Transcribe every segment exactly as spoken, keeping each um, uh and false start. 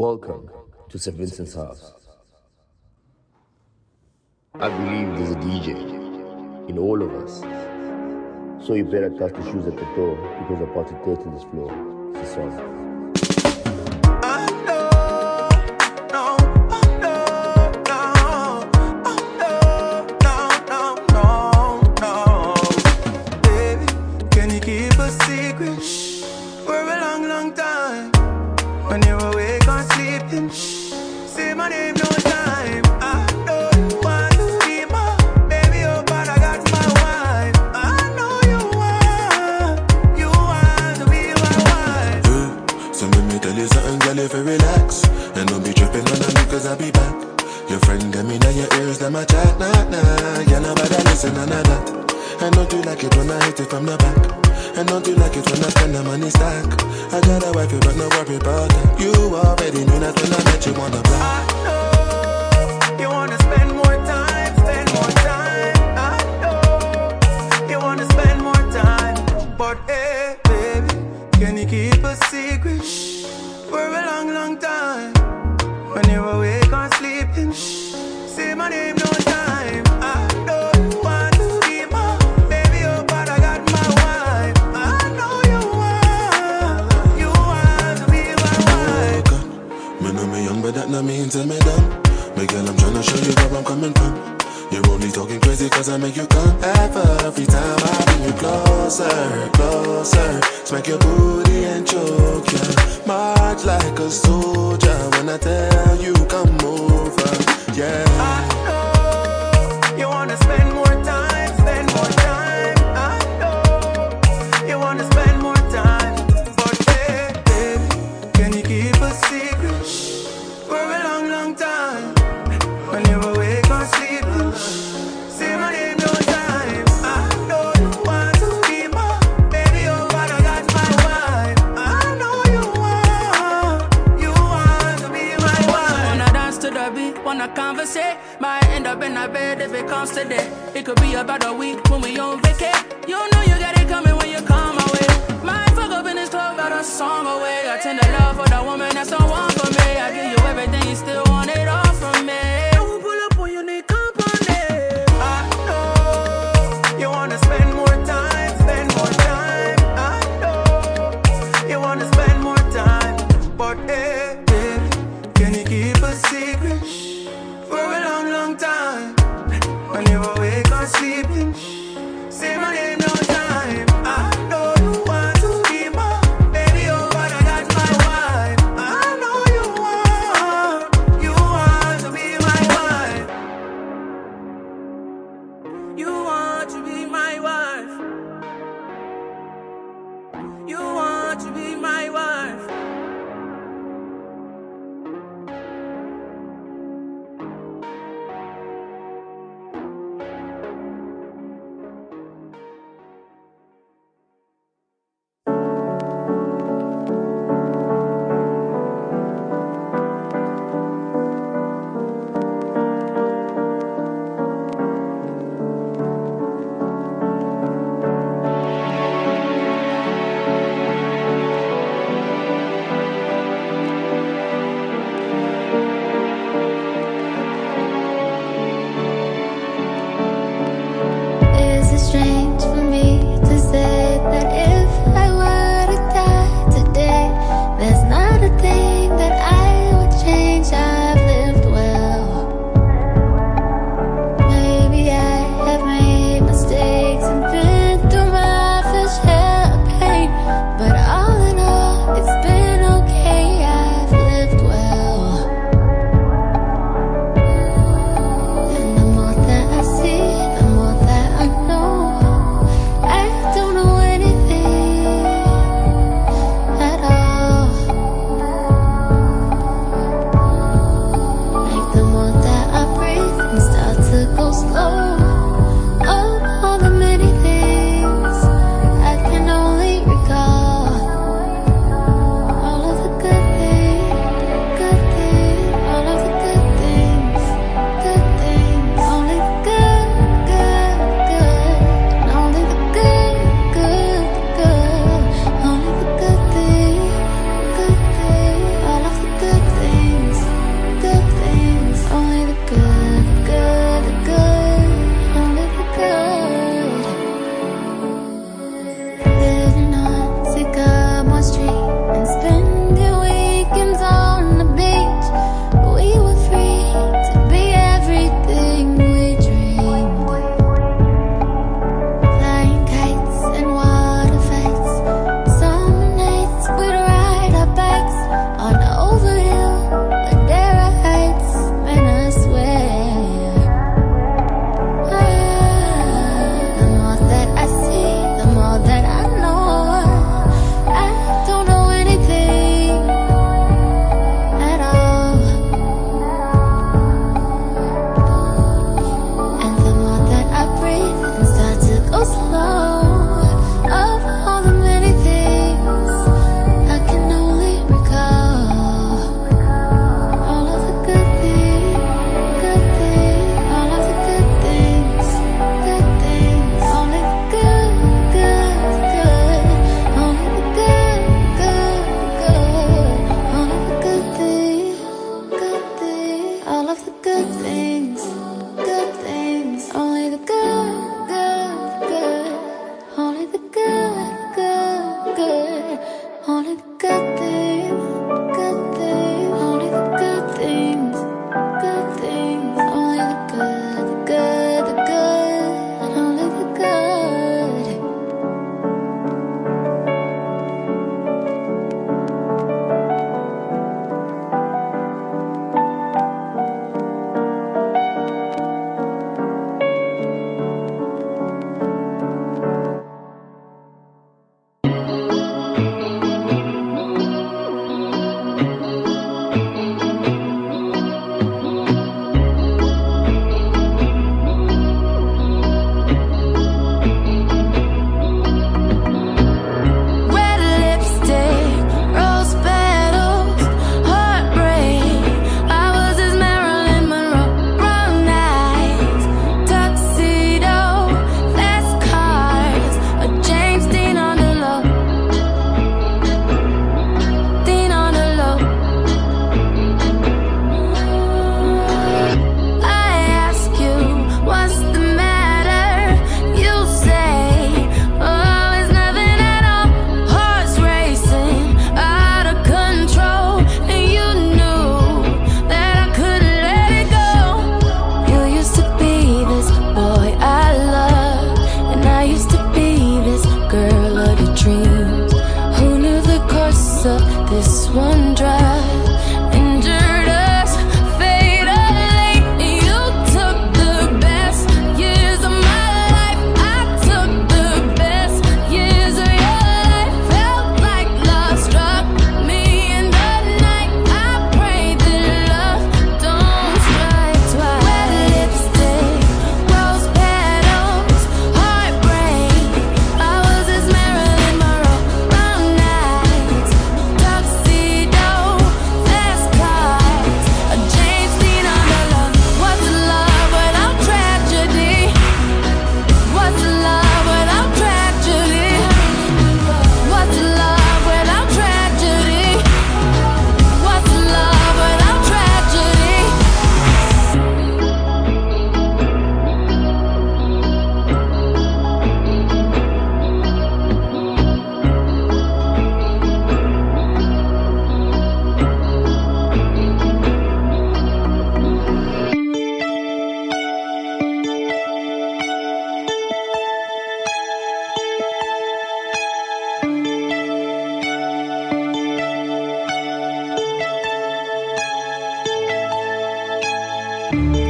Welcome to Saint Vincent's house. I believe there's a D J in all of us. So you better cast the shoes at the door because the party dirty this floor. It's a song. When you're awake or sleeping, say my name no time. I know you want to be my baby, oh, but I got my wife. I know you want, you want to be my wife. Yeah, so let me tell you something, girl, if you relax and don't be tripping on me, cause I'll be back. Your friend got me in your ears, let my chat, nah, nah. Yeah, nobody listen, nah, nah, nah. I know you like it when I hit it from the back. And don't you like it when I spend the money stack? I got a wife, but no worry about that. You already knew that when I met you on the block. I know you wanna spend more time, spend more time. I know you wanna spend more time. But hey, baby, can you keep a secret for a long, long time? When you're awake or sleeping, say my name no time. I know you want to be my baby, oh, but I got my wife. I know you want, you want to be my wife. Oh, God. Me know me young, but that not mean to me dumb. Me girl, I'm tryna show you where I'm coming from. You're only talking crazy cause I make you come ever. Every time I bring you closer, closer, smack your booty and choke ya. March like a soldier when I tell you come over, yeah. I know you wanna spend more time, spend more time. I know you wanna spend more time. But hey, baby, can you keep a secret for a long, long time? When you're awake or sleeping, say my name no time. I know you want to be my baby, oh, but I got my wife. I know you want, you want to be my wife. Wanna dance to the beat, wanna conversate. Might end up in a bed if it comes to that. It could be about a week when we on vacay. You know you got it coming when you come my way. Might fuck up in this club, got a song away. I tend to love for the woman that's the one for me. I give you everything, you still want it all from me. Don't pull up when you need company. I know you wanna spend more time, spend more time. I know you wanna spend more time. But hey, baby, can you keep a secret for a long, long time? When you're awake or sleeping, say my name no time. I know you want to be my baby, oh, but I got my wife. I know you want, you want to be my wife. You want to be my wife. You want to be my wife.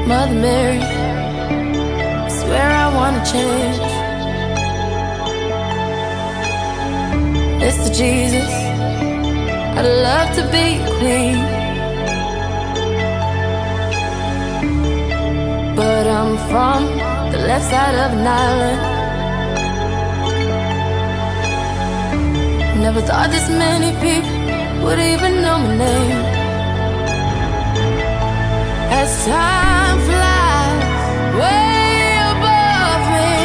Mother Mary, I swear I wanna change. Mister Jesus, I'd love to be a queen, but I'm from the left side of an island. Never thought this many people would even know my name. As time flies way above me,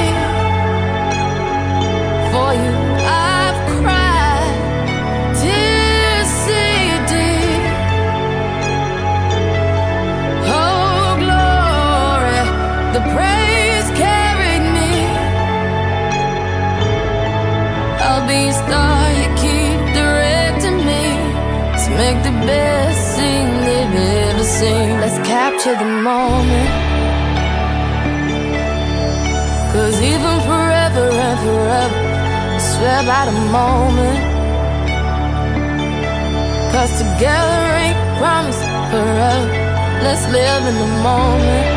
for you I've cried tears sea deep. Oh glory, the praise carried me. I'll be a star you keep directing me to make the best thing they've ever seen. Let's capture the moment, 'cause even forever and forever, I swear by the moment. 'Cause together ain't promised forever. Let's live in the moment.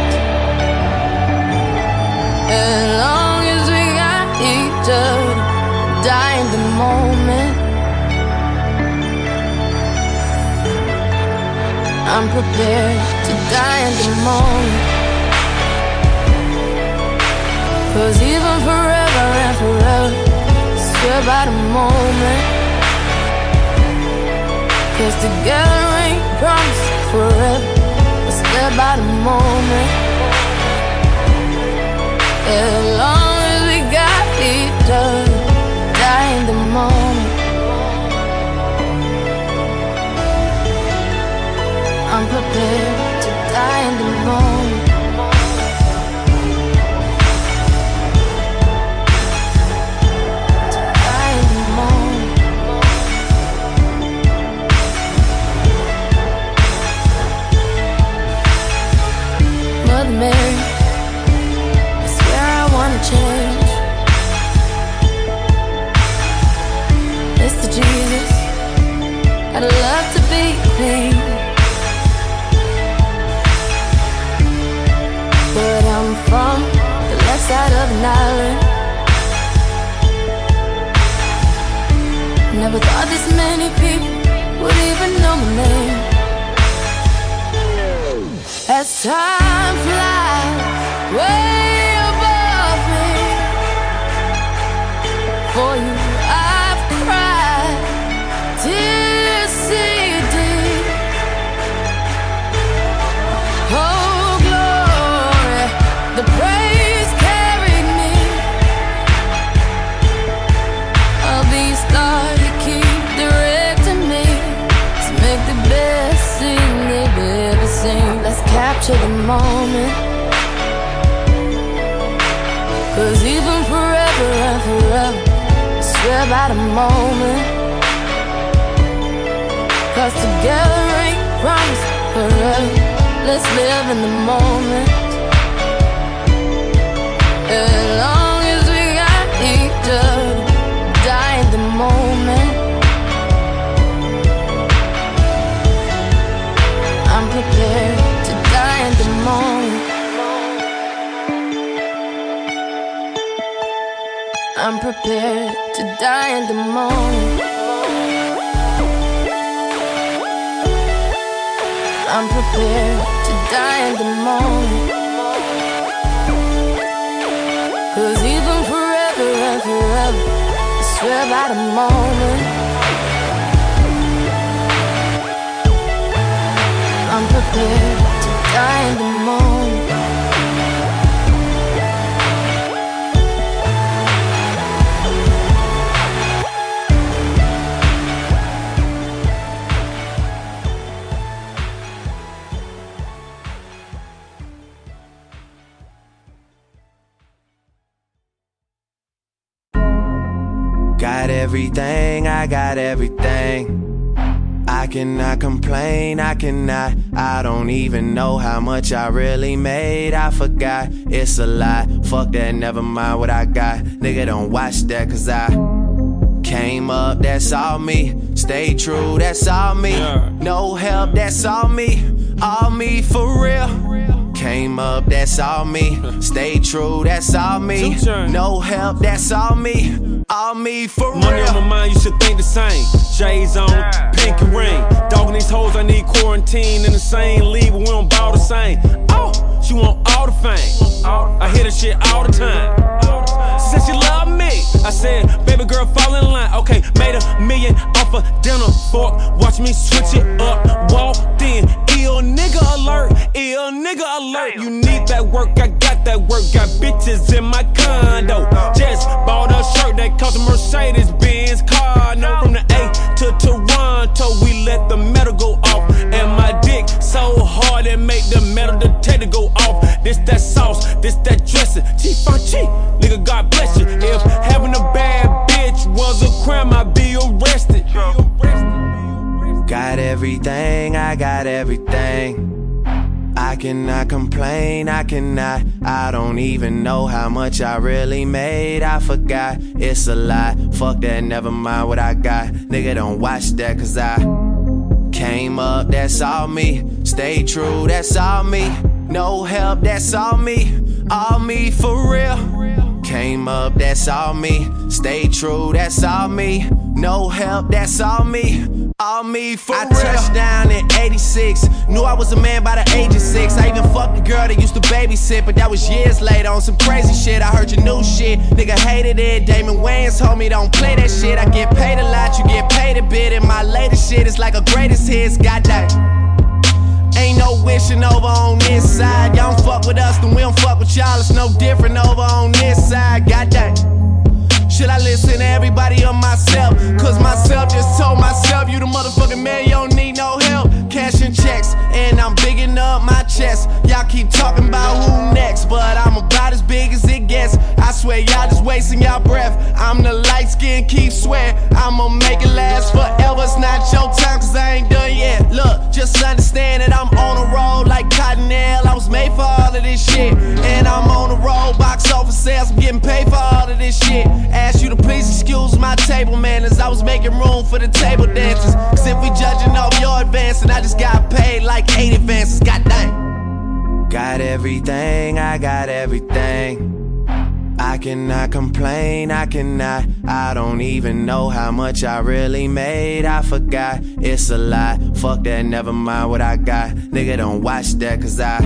As long as we got each other, die in the moment. I'm prepared to die in the moment. 'Cause even forever and forever, I swear by the moment. 'Cause together ain't promised forever. Let's live by the moment. As long as we got each other, die in the moment. I'm prepared to die in the moment. To die in the moment. Mother Mary, I swear I wanna change. Mister Jesus, I'd love to be clean, but I'm from the left side of an island. Never thought this many people would even know my name. As time flies way above me, for you I've cried tears sea deep. Oh glory, the praise carried me. I'll be a star you keep directing me to make the best thing they've ever seen. Let's capture the moment, 'cause even forever and forever, I swear by the moment. 'Cause together ain't promised forever. Let's live in the moment. As long as we got each other, die in the moment. I'm prepared to die in the moment. I'm prepared to die in the moment. I'm prepared to die in the moment. 'Cause even forever and forever, I swear by the moment. I'm prepared to die in the moment. Got everything, I got everything. I cannot complain, I cannot. I don't even know how much I really made. I forgot, it's a lie. Fuck that, never mind what I got. Nigga, don't watch that, 'cause I came up, that's all me. Stay true, that's all me. No help, that's all me. All me for real. Came up, that's all me. Stay true, that's all me. No help, that's all me. All me for real. Money on my mind, you should think the same. J's on, pinky ring. Dogging these hoes, I need quarantine in the same league, but we don't ball the same. Oh, she want all the fame. I hear this shit all the time. She said she love me. I said, baby girl, fall in line. Okay, made a million off a dinner fork. Watch me switch it up. Walked in, ill nigga alert. Ill nigga alert. You need that work, I got that work. Got bitches in my condo. Just bought a shirt that cost a Mercedes-Benz car. No, from the A to Toronto, we let the metal go off. And my dick so hard it make the metal detector go off. This that sauce, this that dressing. Chief on chief, nigga, God bless you. If having a bad bitch was a crime, I'd be arrested. Got everything, I got everything. I cannot complain, I cannot. I don't even know how much I really made. I forgot, it's a lie. Fuck that, never mind what I got. Nigga, don't watch that, cause I came up, that's all me. Stay true, that's all me. No help, that's all me. All me for real. Came up, that's all me. Stay true, that's all me. No help, that's all me. All me for I real. I touched down in eighty-six. Knew I was a man by the age of six. I even fucked a girl that used to babysit, but that was years later on some crazy shit. I heard your new shit, nigga hated it. Damon Wayans told me don't play that shit. I get paid a lot, you get paid a bit. And my latest shit is like a greatest hits. Goddamn. Ain't no wishing over on this side. Y'all don't fuck with us, then we don't fuck with y'all. It's no different over on this side. Goddamn. Should I listen to everybody or myself? Cause myself just told myself, you the motherfucking man, you don't need no help. Cashing checks, and I'm bigging up my chest. Y'all keep talking about who next, but I'm about as big as it gets. I swear y'all just wasting y'all breath. I'm the light skin, keep swear I'ma make it last forever. It's not your time, cause I ain't done yet. Look, just understand that I'm on a roll like Cottonelle. I was made for all of this shit, and I'm on a roll, box office sales, I'm getting paid for all of this shit. Ask you to please excuse my table manners. I was making room for the table dancers. Cause if we judging off your advance, and I just got paid like eight advances. God dang. Got everything, I got everything. I cannot complain, I cannot. I don't even know how much I really made. I forgot, it's a lie. Fuck that, never mind what I got. Nigga, don't watch that, cause I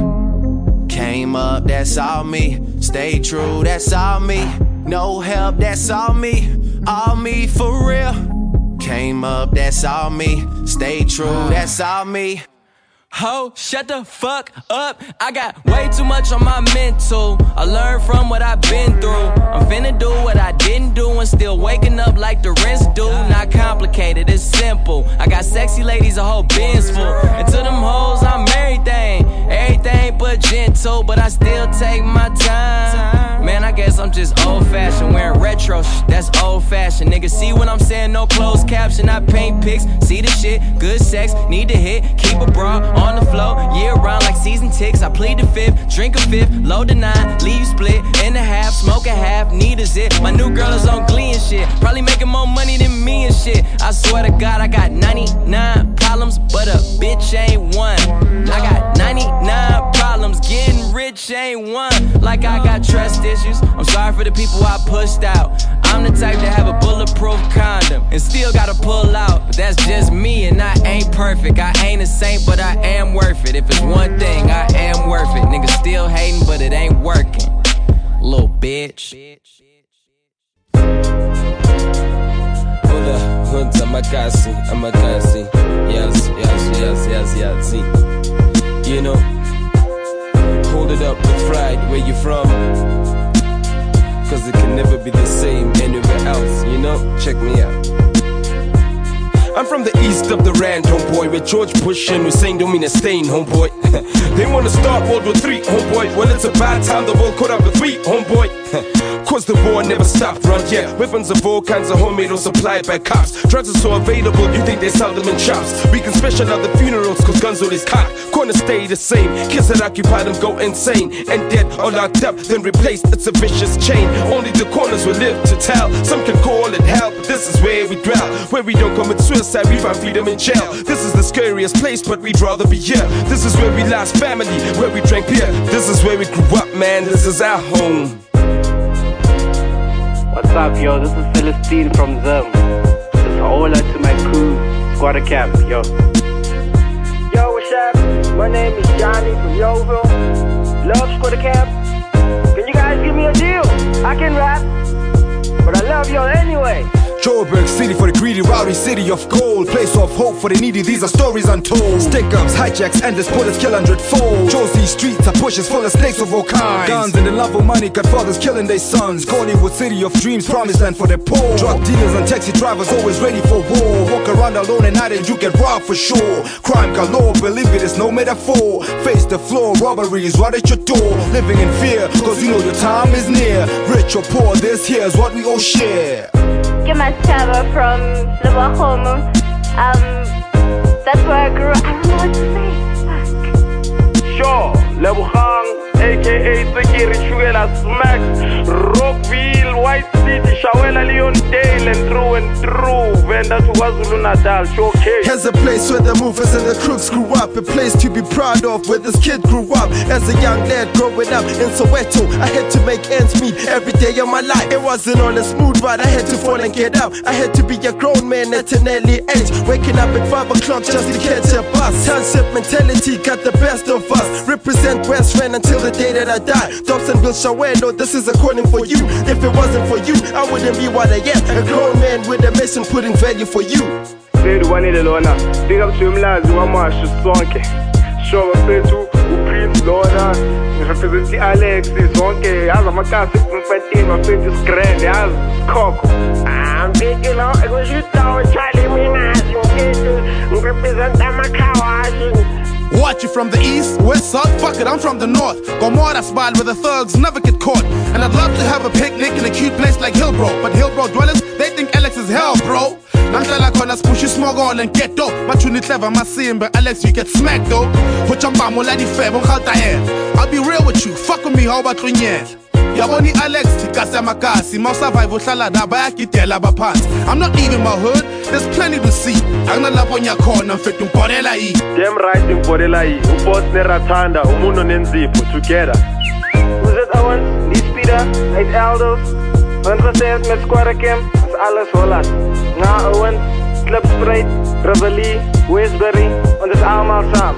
came up, that's all me. Stay true, that's all me. No help, that's all me. All me for real. Came up, that's all me. Stay true, that's all me. Ho, shut the fuck up. I got way too much on my mental. I learned from what I've been through. I'm finna do what I didn't do and still waking up like the rest do. Not complicated, it's simple. I got sexy ladies, a whole bin's full. And to them hoes, I'm everything. Everything but gentle, but I still take my time. Man, I guess I'm just old-fashioned. Wearing retro sh that's old-fashioned. Nigga, see what I'm saying? No closed caption. I paint pics, see the shit. Good sex, need to hit. Keep a bra on the floor, year round like season ticks. I plead the fifth, drink a fifth, load the nine, leave split in a half, smoke a half, need a zip. My new girl is on Glee and shit, probably making more money than me and shit. I swear to God, I got ninety-nine problems, but a bitch ain't one. I got ninety-nine problems, getting rich ain't one. Like I got trust issues, I'm sorry for the people I pushed out. I'm the type to have a bulletproof condom and still gotta pull out, but that's just me and I ain't perfect. I ain't a saint, but I am worth it. If it's one thing, I am worth it. Niggas still hating, but it ain't working. Little bitch. Hola, junta makasi, amakasi. Yes, yes, yes, yes, yes, see. You know, hold it up with pride where you from. Cause it can never be the same anywhere else, you know? Check me out. I'm from the east of the Rand, homeboy, where George Bush and Hussein don't mean a stain, homeboy. They wanna start World War Three, homeboy. Well, it's a bad time, the world could have a three, homeboy. cause the war never stopped, run, yeah. Weapons of all kinds are homemade or supplied by cops. Drugs are so available, you think they sell them in shops. We can special out the funerals, cause guns always hot. Corners stay the same, kids that occupy them go insane. And dead or locked up, then replaced, it's a vicious chain. Only the corners will live to tell. Some can call it hell, but this is where we dwell. Where we don't commit suicide, we find freedom in jail. This is the scariest place, but we'd rather be here. This is where we lost family, where we drank beer. This is where we grew up, man, this is our home. What's up, yo? This is Celestine from Zim. Just hola to my crew, Squatter Camp, yo. Yo, what's up? My name is Johnny from Yeovil. Love Squatter Camp. Can you guys give me a deal? I can rap, but I love y'all anyway. Joburg City for the greedy, rowdy city of gold. Place of hope for the needy, these are stories untold. Stick-ups, hijacks, endless bullets kill hundredfold. Josie streets are pushes full of snakes of all kinds. Guns and the love of money, got fathers killing their sons. Hollywood city of dreams, promised land for the poor. Drug dealers and taxi drivers always ready for war. Walk around alone at night and you get robbed for sure. Crime galore, believe it is no metaphor. Face the floor, robberies right at your door. Living in fear, cause you know your time is near. Rich or poor, this here is what we all share. Kemasaba from Lubakhomo. Um, that's where I grew up. I don't know what to say. Sure, Lebogang, aka Sekiri Shugela Smacks, Rockville, White City, Shawela, Leondale, and through and through. Venda to KwaZulu Natal, showcase. Here's a place where the movers and the crooks grew up. A place to be proud of, where this kid grew up. As a young lad growing up in Soweto, I had to make ends meet every day of my life. It wasn't on a smooth ride, I had to fall and get up. I had to be a grown man at an early age, waking up at five o'clock just to catch a bus. Township mentality got the best of us. Represent West Rand until the day that I die. Dobson will show no, this is according for you. If it wasn't for you, I wouldn't be what I am. A grown man with a mission putting value for you. Big up to Mlazi Wamashu Sonke. Show up to Prince Lona. Represent the Alex Sonke. As a Macassi Funfatin, my face is grand. As Coco. I'm big, you know. I was you down, Charlie Minas. You represent the Makawashi. Watch you from the east, west, south, fuck it, I'm from the north. Gomorrah spot where the thugs never get caught. And I'd love to have a picnic in a cute place like Hillbrow. But Hillbrow dwellers, they think Alex is hell, bro. Nandala corners push you smog on and get dope. But you need clever, my sim, but Alex, you get smacked though. Put your bam on lady fair, I'll be real with you, fuck with me, how about Trinidad? Yaboni Alex, Tikasa Makasi, Mo survival Shalada, Bayakitela Bapans. I'm not leaving my hood, there's plenty to see. I'm not up on your corner, fit to Porela E. Them right in Porela E, Upos Neratanda, Umuno Nenzipo, together. Who's it, Owen? Lee Peter, eight Aldos. When we say it, met Squatter Camp, it's alles Holland. Na Owen, Slip Straight, Reveille, Westbury, und das allemaal samen.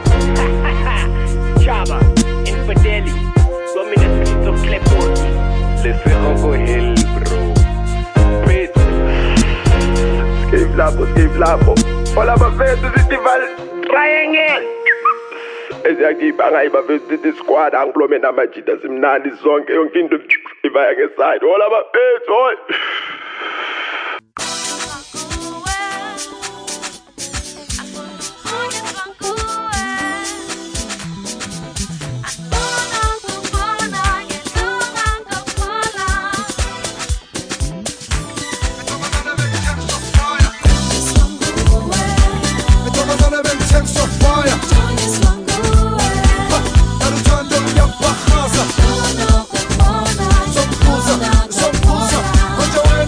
Chaba, Infideli, Dominus Streets of Clipboard. Listen, Uncle Hill, bro. Wait. Escape Lapo, escape Lapo. All of my faces is the triangle. Eziyakipha ngayibafethi the squad angiplome namajita simnandi zonke yonke into ivaya ngeside all abafethu all Sombuza, sombuza,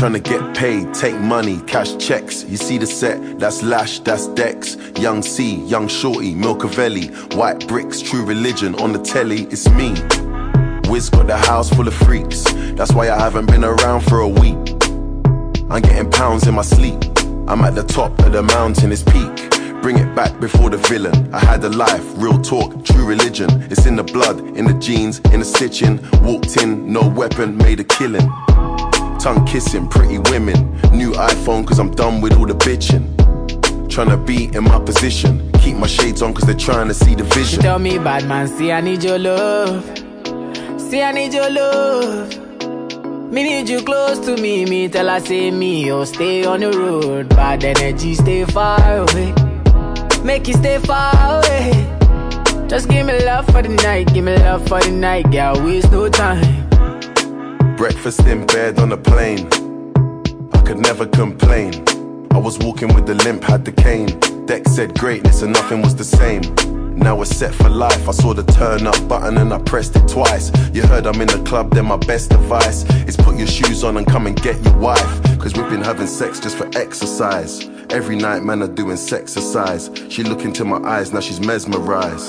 Tryna get paid, take money, cash checks. You see the set, that's Lash, that's Dex. Young C, Young Shorty, Milcavelli. White bricks, True Religion, on the telly, it's me. Wiz got the house full of freaks. That's why I haven't been around for a week. I'm getting pounds in my sleep. I'm at the top of the mountain, it's peak. Bring it back before the villain. I had a life, real talk, true religion. It's in the blood, in the jeans, in the stitching. Walked in, no weapon, made a killing. Tongue kissing, pretty women. New iPhone cause I'm done with all the bitching. Tryna be in my position. Keep my shades on cause they're trying to see the vision. She tell me, bad man, see I need your love. See I need your love. Me need you close to me. Me tell her say me, oh stay on the road. Bad energy, stay far away. Make you stay far away. Just give me love for the night. Give me love for the night. Girl, waste no time. Breakfast in bed on a plane. I could never complain. I was walking with the limp, had the cane. Dex said greatness and nothing was the same. Now we're set for life. I saw the turn up button and I pressed it twice. You heard I'm in the club, then my best advice is put your shoes on and come and get your wife. Cause we've been having sex just for exercise. Every night man are doing sexercise. She look into my eyes, now she's mesmerized.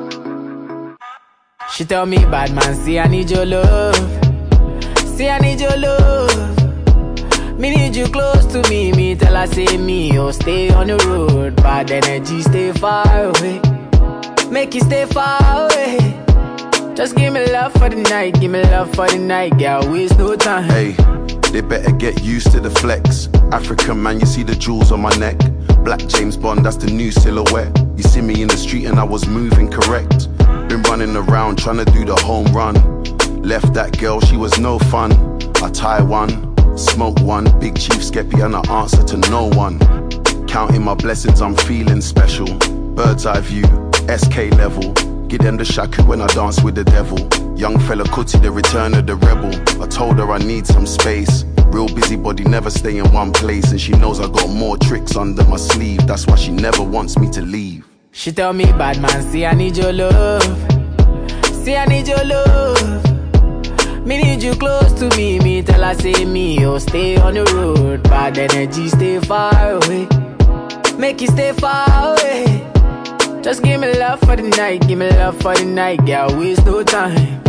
She tell me, bad man, see I need your love. See I need your love. Me need you close to me. Me tell her say me, oh stay on the road. Bad energy, stay far away. Make you stay far away. Just give me love for the night. Give me love for the night. Girl, waste no time. Hey, they better get used to the flex. African man, you see the jewels on my neck. Black James Bond, that's the new silhouette. You see me in the street and I was moving correct. Been running around trying to do the home run. Left that girl, she was no fun. I tie one, smoke one. Big Chief Skeppy and I answer to no one. Counting my blessings, I'm feeling special. Bird's eye view, S K level. Give them the shaku when I dance with the devil. Young fella Kuti, the return of the rebel. I told her I need some space. Real busybody, never stay in one place. And she knows I got more tricks under my sleeve. That's why she never wants me to leave. She tell me, bad man, see I need your love. See I need your love. Me need you close to me. Me tell her say me, oh stay on the road. Bad energy, stay far away. Make you stay far away. Just give me love for the night. Give me love for the night. Girl, waste no time.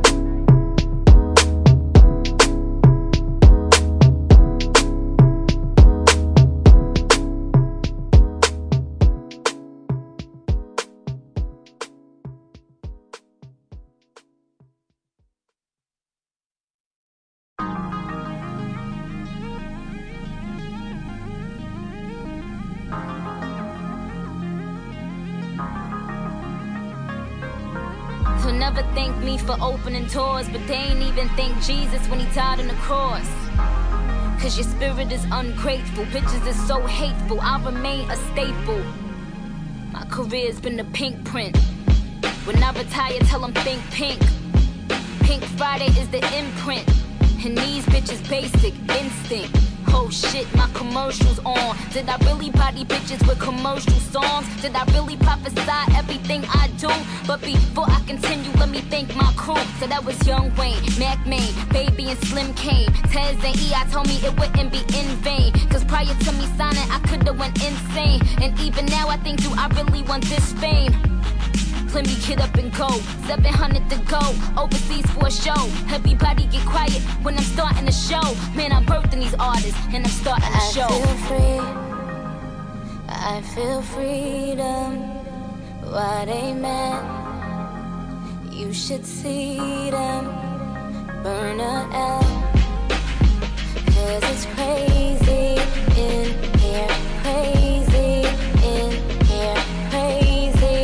They'll never thank me for opening doors, but they ain't even thank Jesus when he died on the cross. Cause your spirit is ungrateful, bitches is so hateful, I remain a staple. My career's been a pink print. When I retire, tell them think pink. Pink Friday is the imprint. And these bitches basic, instinct. Oh shit, my commercial's on. Did I really body bitches with commercial songs? Did I really prophesy everything I do? But before I continue, let me thank my crew. So that was Young Wayne, Mac Main, Baby and Slim Kane. Tez and E I told me it wouldn't be in vain. Cause prior to me signing, I could've went insane. And even now I think, do I really want this fame? Let me get up and go, seven hundred to go, overseas for a show. Everybody get quiet when I'm starting the show. Man, I'm birthing these artists and I'm starting the show. I feel free, I feel freedom. Why they mad? You should see them burn a L. Cause it's crazy in here, crazy in here, crazy.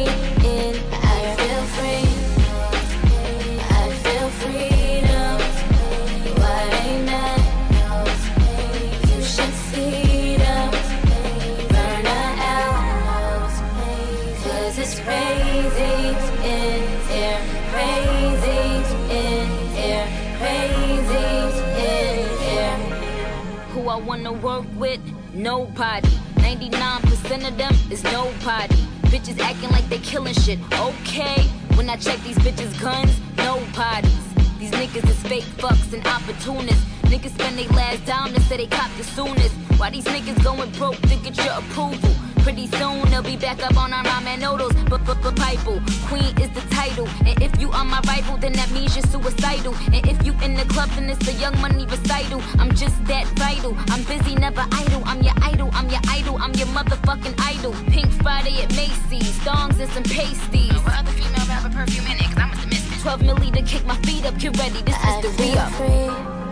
Who I wanna work with? Nobody. ninety-nine percent of them is nobody. Bitches acting like they killing shit. Okay, when I check these bitches' guns, nobody's. These niggas is fake fucks and opportunists. Niggas spend they last dime to say they cop the soonest. Why these niggas going broke to get your approval? Pretty soon they'll be back up on our ramen noodles. But but but Bible, Queen is the title. And if you are my rival, then that means you're suicidal. And if you in the club, then it's a Young Money recital. I'm just that vital. I'm busy, never idle. I'm your idol. I'm your idol. I'm your motherfucking idol. Pink Friday at Macy's, thongs and some pasties. What other female rapper perfume in it? Cause I must have missed it. twelve milli to kick my feet up. Get ready. This is I the feel re-up. free.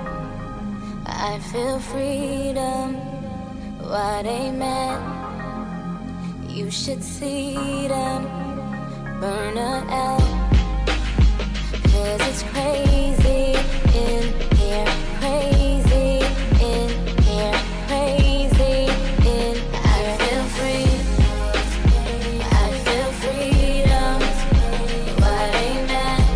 I feel freedom. Why they mad? You should see them burn her out. Cause it's crazy in here, crazy in here, crazy in here. I feel free, I feel freedom. Why they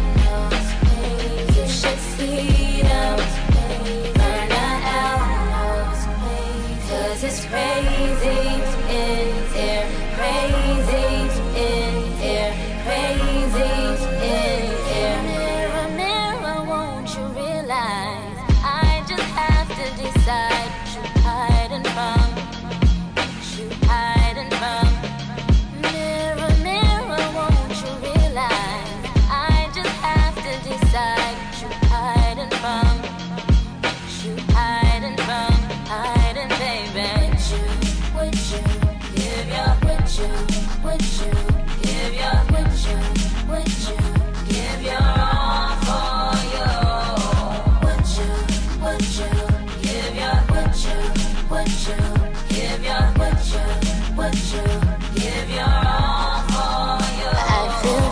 mad? You should see them burn her out. Cause it's crazy in here. Crazy in here, crazy in here. Mirror, mirror, won't you realize I just have to decide what you hiding from, what you hiding from. Mirror, mirror, won't you realize I just have to decide what you hiding from, what you hiding from, hiding, baby. Would you, would you give your would you, would you give your, would you, would you give your all for you? Would you, would you give your, would you, would you give your, would you, would you give your all for you? I feel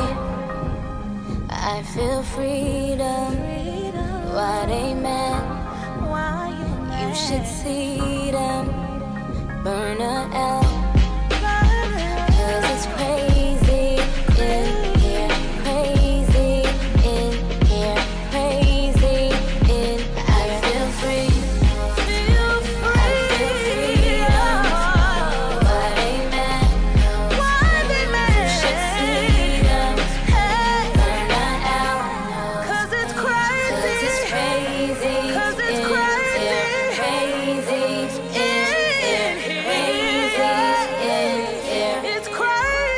free, I feel freedom. Why they mad? You should see them burn her out. Cause it's crazy in here, crazy in here, crazy in here. I feel free, feel free. I feel freedom. Why they mad? Why they mad? You should see them burn her out. Cause it's crazy, cause it's crazy, cause it's crazy, crazy in here, crazy in here. It's crazy.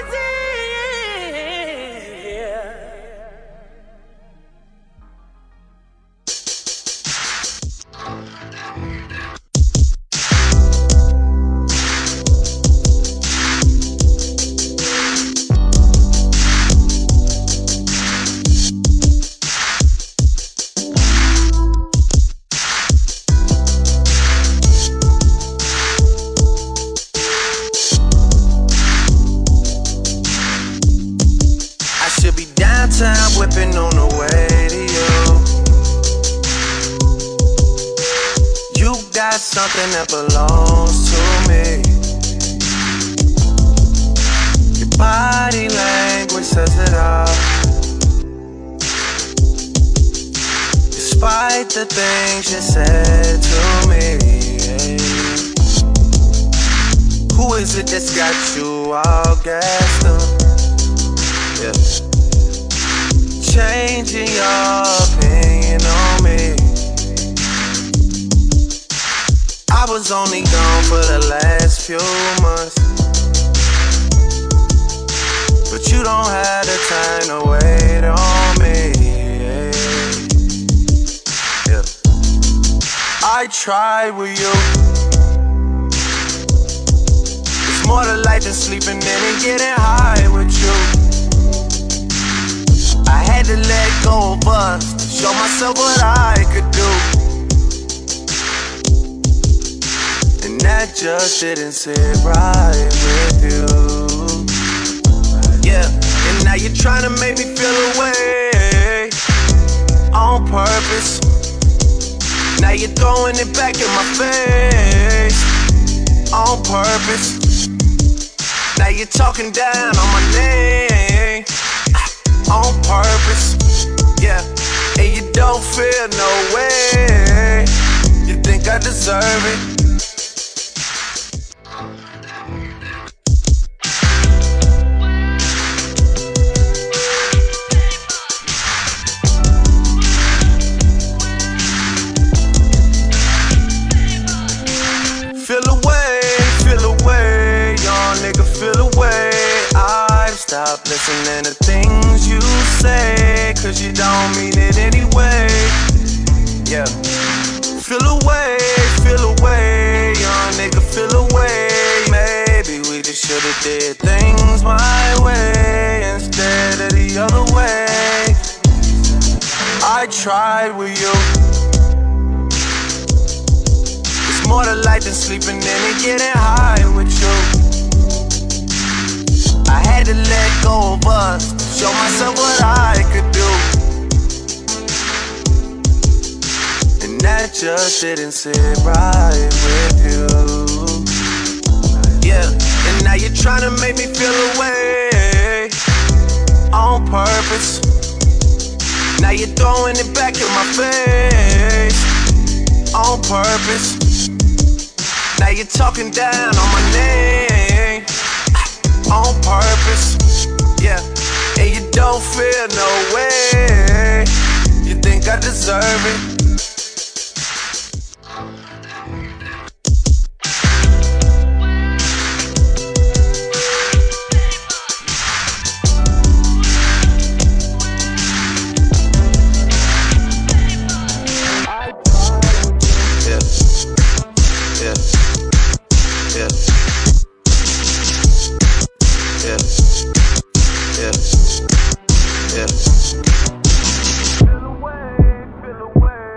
I should be downtown whipping on the way to you. You got something that belongs to me. Your body language says it all. Despite the things you said to me. Who is it that's got you all gassed up? Yeah. Changing your opinion on me. I was only gone for the last few months, but you don't have the time to wait on me. Yeah. I tried with you. It's more to life than sleeping in and getting high with you. I had to let go of us to show myself what I could do. And that just didn't sit right with you. Yeah, and now you're trying to make me feel away on purpose. Now you're throwing it back in my face on purpose. Now you're talking down on my name on purpose, yeah. And you don't feel no way. You think I deserve it? listening to things you say, cause you don't mean it anyway. Yeah. Feel away, feel away, young nigga, feel away. Maybe we just should've did things my way instead of the other way. I tried with you. It's more to life than sleeping in and getting high with you. I had to let go of us, show myself what I could do. And that just didn't sit right with you. Yeah, and now you're trying to make me feel away on purpose. Now you're throwing it back in my face on purpose. Now you're talking down on my name on purpose. Yeah, and you don't feel no way. You think I deserve it? Feel away, feel away.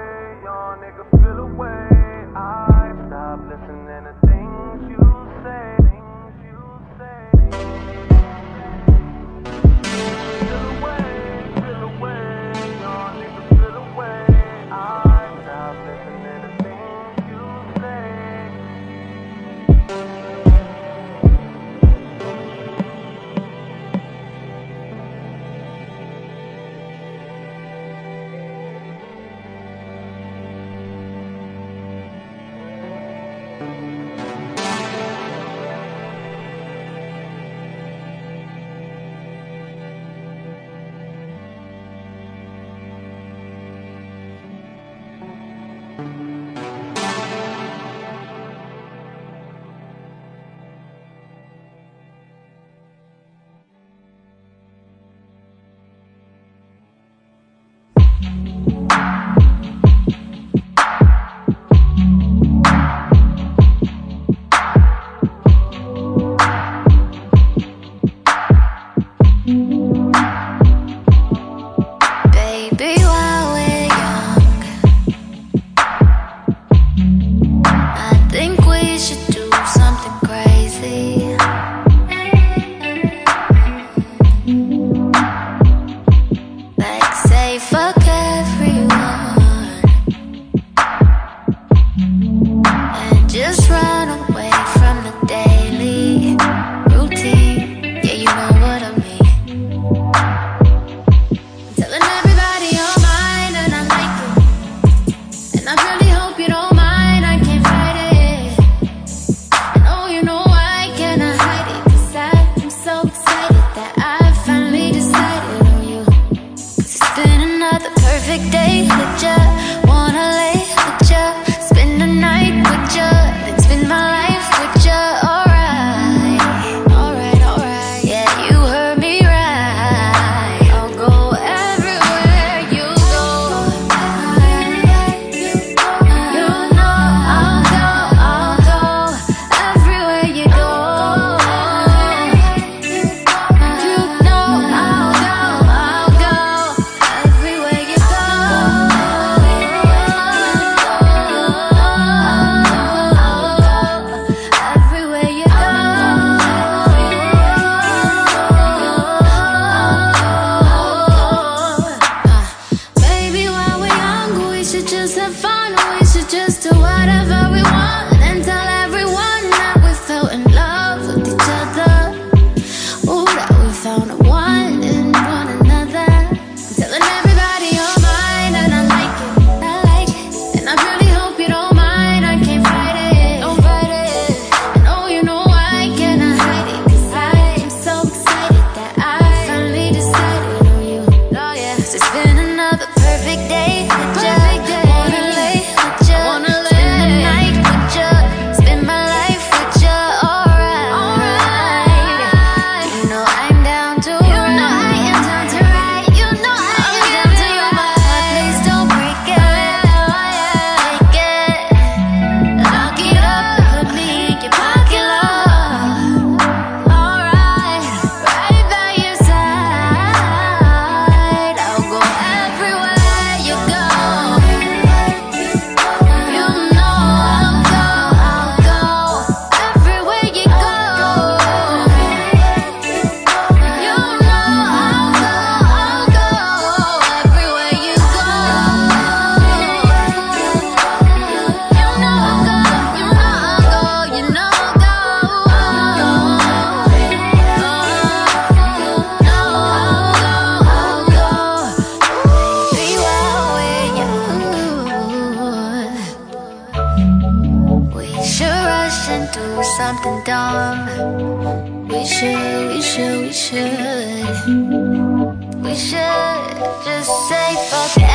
freedom. We should, we should, we should. We should just say fuck